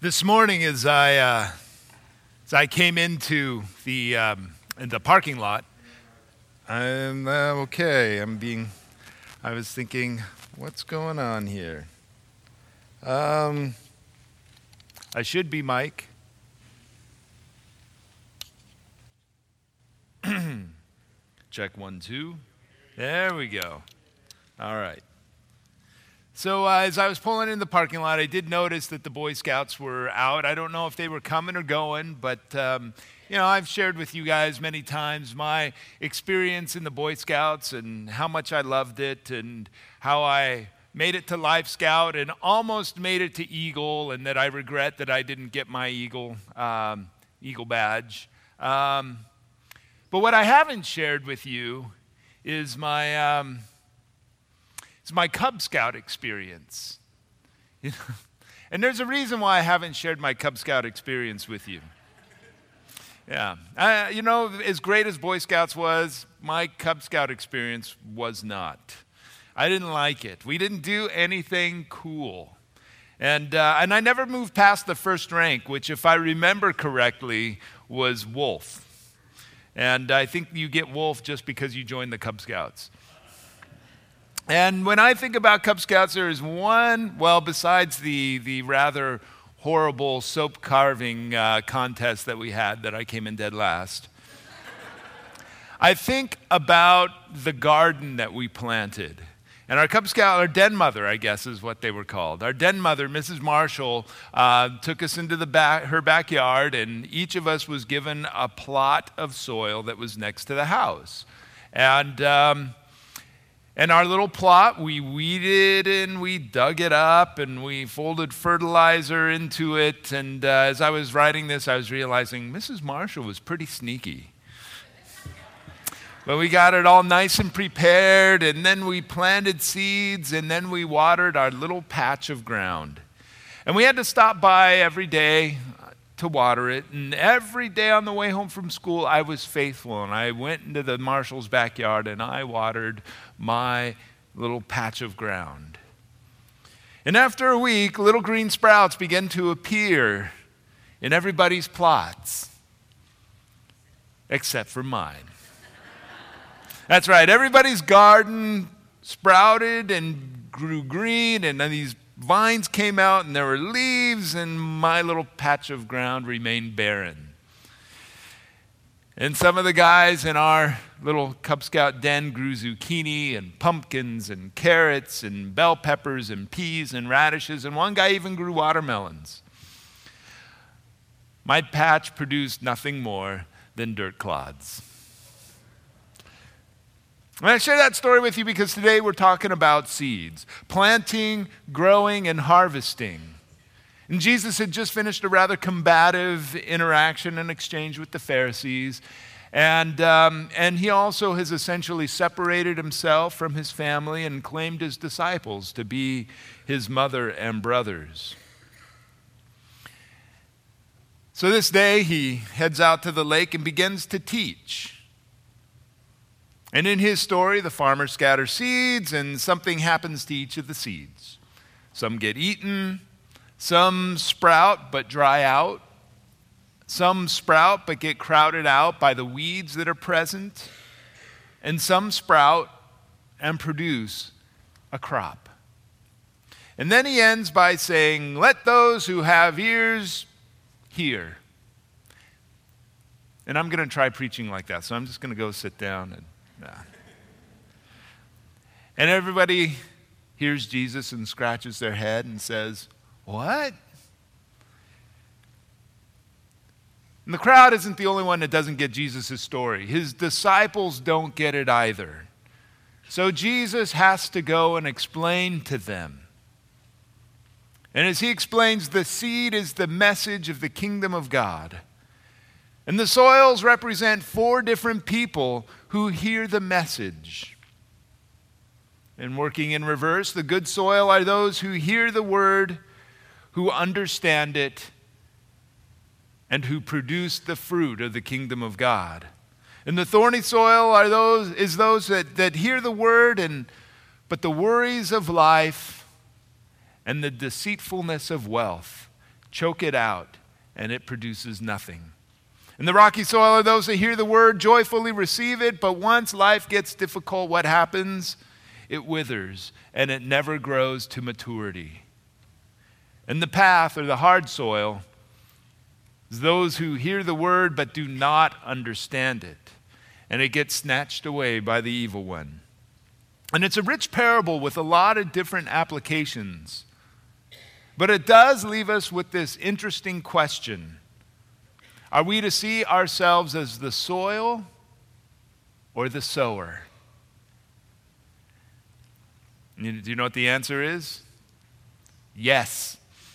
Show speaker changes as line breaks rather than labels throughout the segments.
This morning, as I came into the parking lot, I'm okay. I was thinking, what's going on here? I should be Mike. Check 1, 2. There we go. All right. So as I was pulling in the parking lot, I did notice that the Boy Scouts were out. I don't know if they were coming or going, but I've shared with you guys many times my experience in the Boy Scouts and how much I loved it and how I made it to Life Scout and almost made it to Eagle, and that I regret that I didn't get my Eagle badge. But what I haven't shared with you is my Cub Scout experience. And there's a reason why I haven't shared my Cub Scout experience with you. Yeah. As great as Boy Scouts was, my Cub Scout experience was not. I didn't like it. We didn't do anything cool. And I never moved past the first rank, which, if I remember correctly, was Wolf. And I think you get Wolf just because you joined the Cub Scouts. And when I think about Cub Scouts, there is one, besides the rather horrible soap carving contest that we had that I came in dead last, I think about the garden that we planted. And our Cub Scout, our den mother, I guess is what they were called. Our den mother, Mrs. Marshall, took us into her backyard, and each of us was given a plot of soil that was next to the house. And our little plot, we weeded and we dug it up and we folded fertilizer into it. And as I was writing this, I was realizing Mrs. Marshall was pretty sneaky. But we got it all nice and prepared, and then we planted seeds, and then we watered our little patch of ground. And we had to stop by every day to water it. And every day on the way home from school, I was faithful, and I went into the Marshall's backyard and I watered my little patch of ground. And after a week, little green sprouts began to appear in everybody's plots, except for mine. That's right, everybody's garden sprouted and grew green, and then these vines came out and there were leaves, and my little patch of ground remained barren. And some of the guys in our little Cub Scout den grew zucchini and pumpkins and carrots and bell peppers and peas and radishes, and one guy even grew watermelons. My patch produced nothing more than dirt clods. And I share that story with you because today we're talking about seeds, planting, growing, and harvesting. And Jesus had just finished a rather combative interaction and exchange with the Pharisees. And he also has essentially separated himself from his family and claimed his disciples to be his mother and brothers. So this day he heads out to the lake and begins to teach. And in his story, the farmer scatters seeds, and something happens to each of the seeds. Some get eaten, some sprout but dry out, some sprout but get crowded out by the weeds that are present, and some sprout and produce a crop. And then he ends by saying, "Let those who have ears hear." And I'm going to try preaching like that, so I'm just going to go sit down and everybody hears Jesus and scratches their head and says, "What?" And the crowd isn't the only one that doesn't get Jesus' story. His disciples don't get it either. So Jesus has to go and explain to them. And as he explains, the seed is the message of the kingdom of God. And the soils represent 4 different people who hear the message. And working in reverse, the good soil are those who hear the word, who understand it, and who produce the fruit of the kingdom of God. And the thorny soil are those that hear the word, but the worries of life and the deceitfulness of wealth choke it out, and it produces nothing. And the rocky soil are those that hear the word, joyfully receive it, but once life gets difficult, what happens? It withers, and it never grows to maturity. And the path, or the hard soil, is those who hear the word but do not understand it, and it gets snatched away by the evil one. And it's a rich parable with a lot of different applications. But it does leave us with this interesting question. Are we to see ourselves as the soil or the sower? Do you know what the answer is? Yes.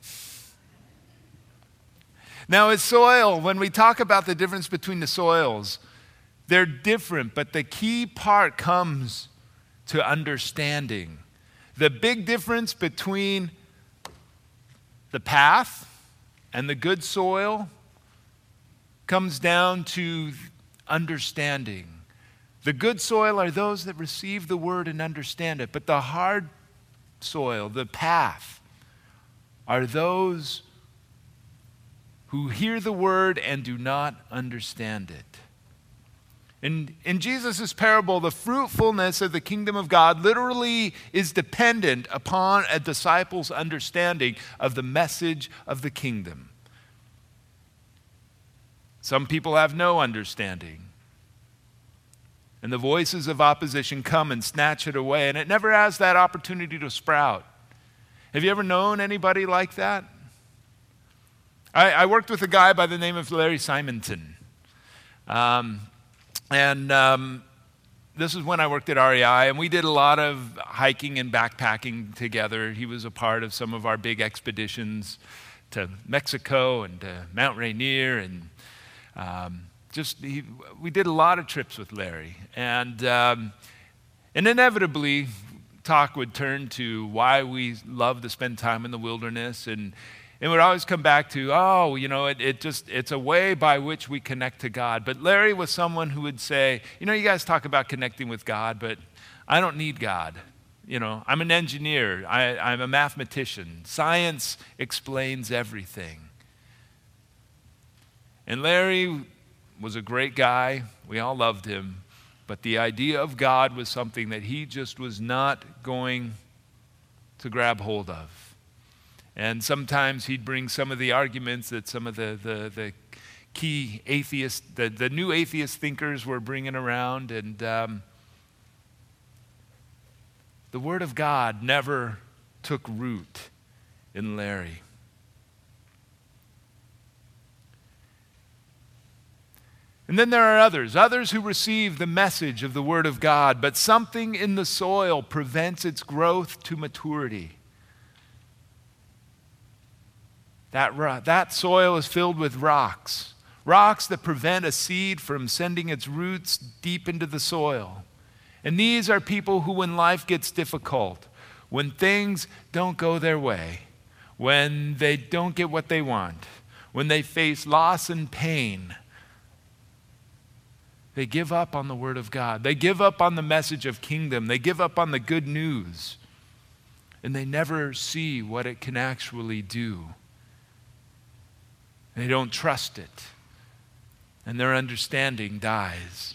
Now, as soil, when we talk about the difference between the soils, they're different, but the key part comes to understanding. The big difference between the path and the good soil comes down to understanding. The good soil are those that receive the word and understand it, but the hard soil, the path, are those who hear the word and do not understand it. In Jesus' parable, the fruitfulness of the kingdom of God literally is dependent upon a disciple's understanding of the message of the kingdom. Some people have no understanding, and the voices of opposition come and snatch it away, and it never has that opportunity to sprout. Have you ever known anybody like that? I worked with a guy by the name of Larry Simonton. This is when I worked at REI, and we did a lot of hiking and backpacking together. He was a part of some of our big expeditions to Mexico and to Mount Rainier, and we did a lot of trips with Larry. And inevitably, talk would turn to why we love to spend time in the wilderness, and it would always come back to, it's a way by which we connect to God. But Larry was someone who would say, you guys talk about connecting with God, but I don't need God. I'm an engineer. I'm a mathematician. Science explains everything. And Larry was a great guy. We all loved him. But the idea of God was something that he just was not going to grab hold of. And sometimes he'd bring some of the arguments that some of the key atheists, the new atheist thinkers were bringing around. And the Word of God never took root in Larry. And then there are others who receive the message of the Word of God, but something in the soil prevents its growth to maturity. That soil is filled with rocks that prevent a seed from sending its roots deep into the soil. And these are people who, when life gets difficult, when things don't go their way, when they don't get what they want, when they face loss and pain, they give up on the Word of God. They give up on the message of kingdom. They give up on the good news. And they never see what it can actually do. They don't trust it, and their understanding dies.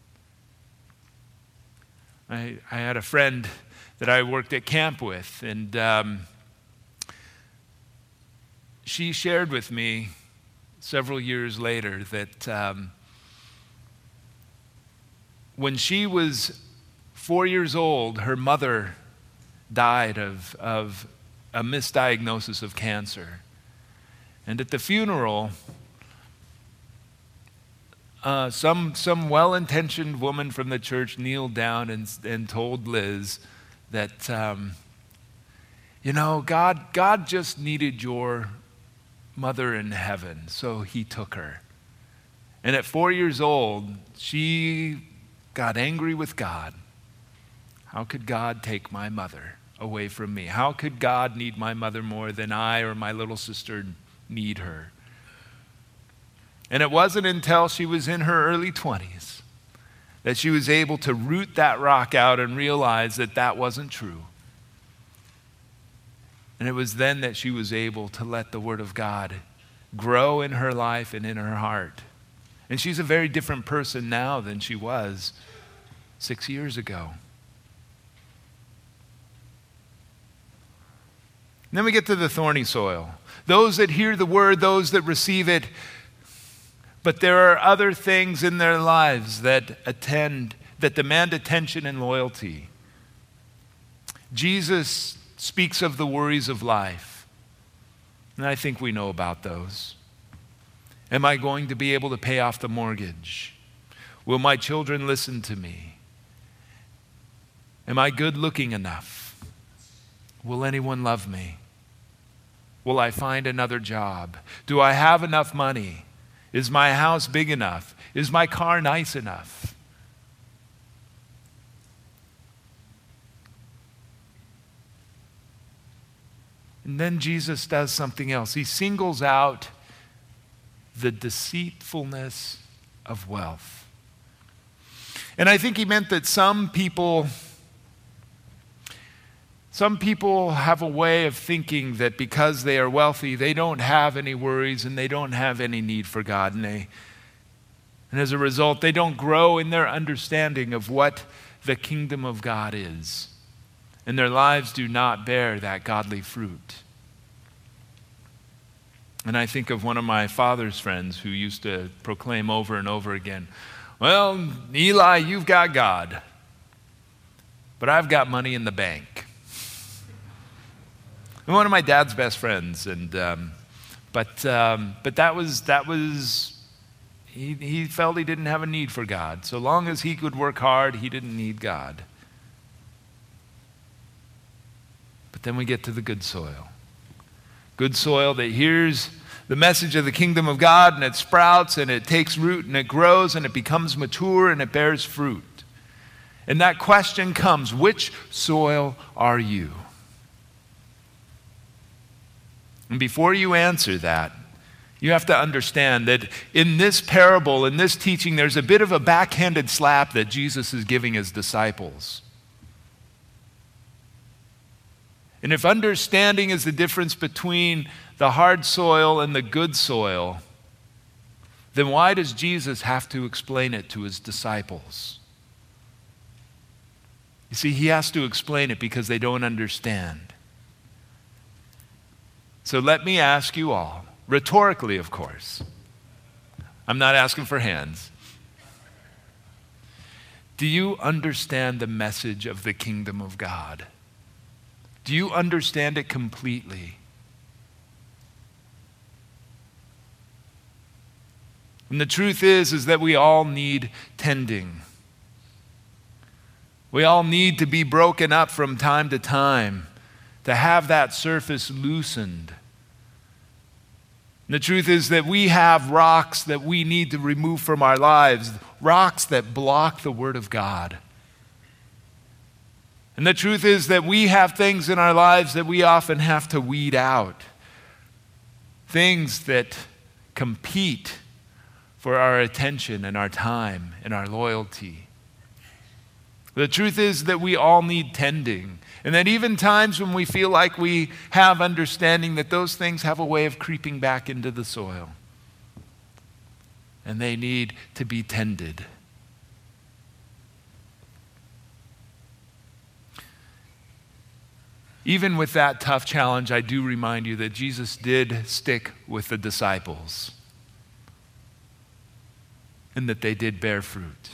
I had a friend that I worked at camp with, and she shared with me several years later that when she was 4 years old, her mother died of a misdiagnosis of cancer. And at the funeral, some well-intentioned woman from the church kneeled down and told Liz that, God just needed your mother in heaven, so he took her. And at 4 years old, she got angry with God. How could God take my mother away from me? How could God need my mother more than I or my little sister need her? And it wasn't until she was in her early 20s that she was able to root that rock out and realize that that wasn't true. And it was then that she was able to let the Word of God grow in her life and in her heart. And she's a very different person now than she was 6 years ago. And then we get to the thorny soil. Those that hear the word, those that receive it, but there are other things in their lives that demand attention and loyalty. Jesus speaks of the worries of life, and I think we know about those. Am I going to be able to pay off the mortgage? Will my children listen to me? Am I good looking enough? Will anyone love me? Will I find another job? Do I have enough money? Is my house big enough? Is my car nice enough? And then Jesus does something else. He singles out the deceitfulness of wealth. And I think he meant that some people have a way of thinking that because they are wealthy, they don't have any worries and they don't have any need for God. And as a result, they don't grow in their understanding of what the kingdom of God is. And their lives do not bear that godly fruit. And I think of one of my father's friends who used to proclaim over and over again, well, Eli, you've got God, but I've got money in the bank. And one of my dad's best friends, and but that was he felt he didn't have a need for God. So long as he could work hard, he didn't need God. But then we get to the good soil. Good soil that hears the message of the kingdom of God, and it sprouts and it takes root and it grows and it becomes mature and it bears fruit. And that question comes, which soil are you? And before you answer that, you have to understand that in this parable, in this teaching, there's a bit of a backhanded slap that Jesus is giving his disciples. And if understanding is the difference between the hard soil and the good soil, then why does Jesus have to explain it to his disciples? You see, he has to explain it because they don't understand. So let me ask you all, rhetorically, of course. I'm not asking for hands. Do you understand the message of the kingdom of God? Do you understand it completely? And the truth is that we all need tending. We all need to be broken up from time to time, to have that surface loosened. And the truth is that we have rocks that we need to remove from our lives, rocks that block the Word of God. And the truth is that we have things in our lives that we often have to weed out. Things that compete for our attention and our time and our loyalty. The truth is that we all need tending. And that even times when we feel like we have understanding, that those things have a way of creeping back into the soil. And they need to be tended. Even with that tough challenge, I do remind you that Jesus did stick with the disciples and that they did bear fruit.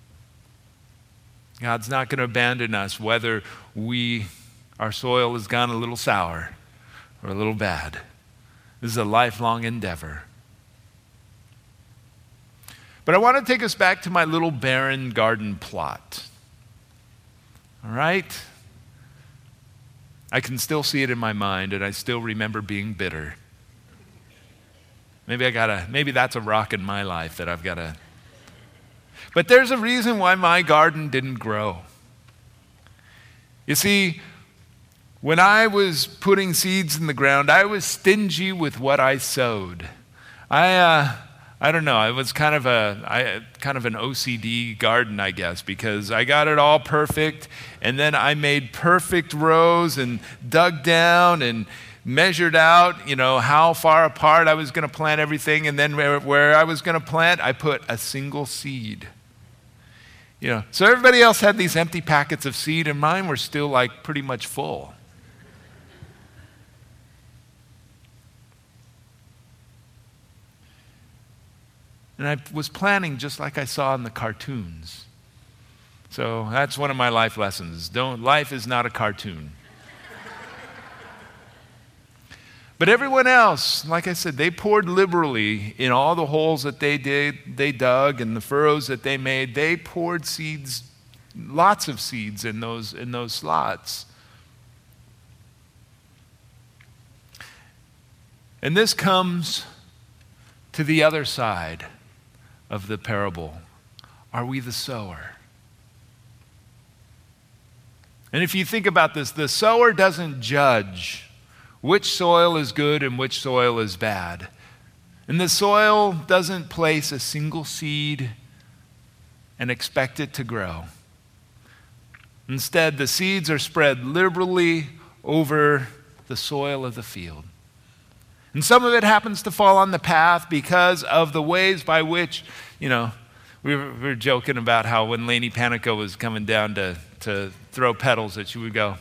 God's not going to abandon us whether our soil has gone a little sour or a little bad. This is a lifelong endeavor. But I want to take us back to my little barren garden plot. All right? I can still see it in my mind, and I still remember being bitter. Maybe that's a rock in my life that I've got to. But there's a reason why my garden didn't grow. You see, when I was putting seeds in the ground, I was stingy with what I sowed. I I don't know. It was kind of an OCD garden, I guess, because I got it all perfect, and then I made perfect rows and dug down and measured out, how far apart I was going to plant everything, and then where I was going to plant, I put a single seed. So everybody else had these empty packets of seed, and mine were still like pretty much full. And I was planning just like I saw in the cartoons. So that's one of my life lessons. Life is not a cartoon. But everyone else, like I said, they poured liberally in all the holes that they dug, and the furrows that they made. They poured seeds, lots of seeds in those slots. And this comes to the other side of the parable. Are we the sower? And if you think about this, the sower doesn't judge which soil is good and which soil is bad. And the soil doesn't place a single seed and expect it to grow. Instead, the seeds are spread liberally over the soil of the field. And some of it happens to fall on the path because of the ways by which, we were joking about how when Lainey Panico was coming down to throw petals that she would go.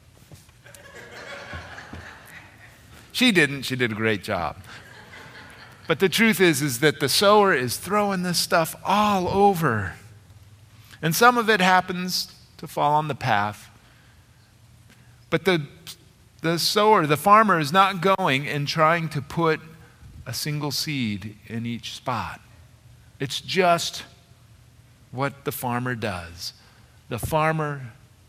She didn't. She did a great job. But the truth is that the sower is throwing this stuff all over. And some of it happens to fall on the path. But the sower, the farmer, is not going and trying to put a single seed in each spot. It's just what the farmer does. The farmer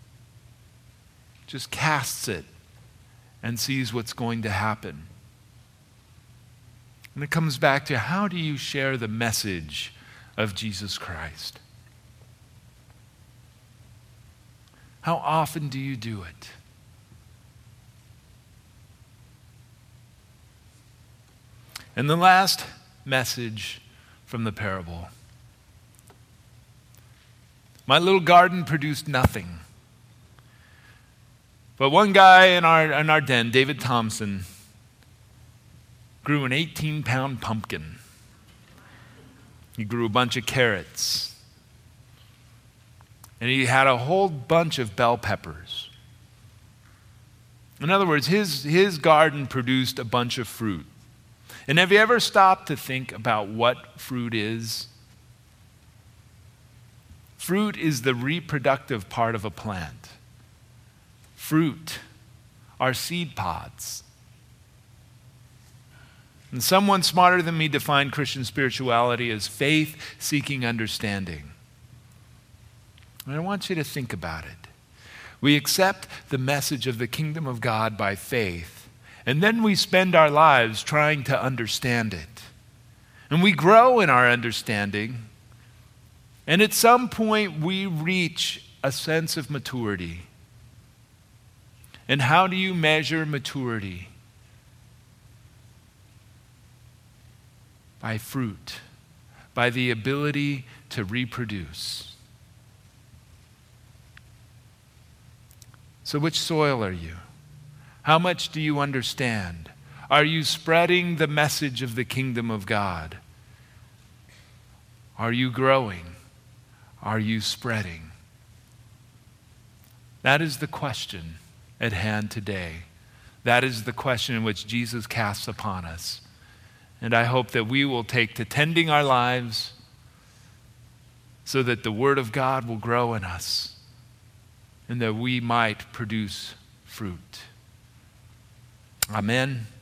just casts it and sees what's going to happen. And it comes back to, how do you share the message of Jesus Christ? How often do you do it? And the last message from the parable. My little garden produced nothing. But one guy in our den, David Thompson, grew an 18-pound pumpkin. He grew a bunch of carrots. And he had a whole bunch of bell peppers. In other words, his garden produced a bunch of fruit. And have you ever stopped to think about what fruit is? Fruit is the reproductive part of a plant. Fruit are seed pods. And someone smarter than me defined Christian spirituality as faith seeking understanding. And I want you to think about it. We accept the message of the kingdom of God by faith, and then we spend our lives trying to understand it. And we grow in our understanding, and at some point we reach a sense of maturity. And how do you measure maturity? By fruit, by the ability to reproduce. So which soil are you? How much do you understand? Are you spreading the message of the kingdom of God? Are you growing? Are you spreading? That is the question at hand today. That is the question in which Jesus casts upon us. And I hope that we will take to tending our lives so that the Word of God will grow in us and that we might produce fruit. Amen.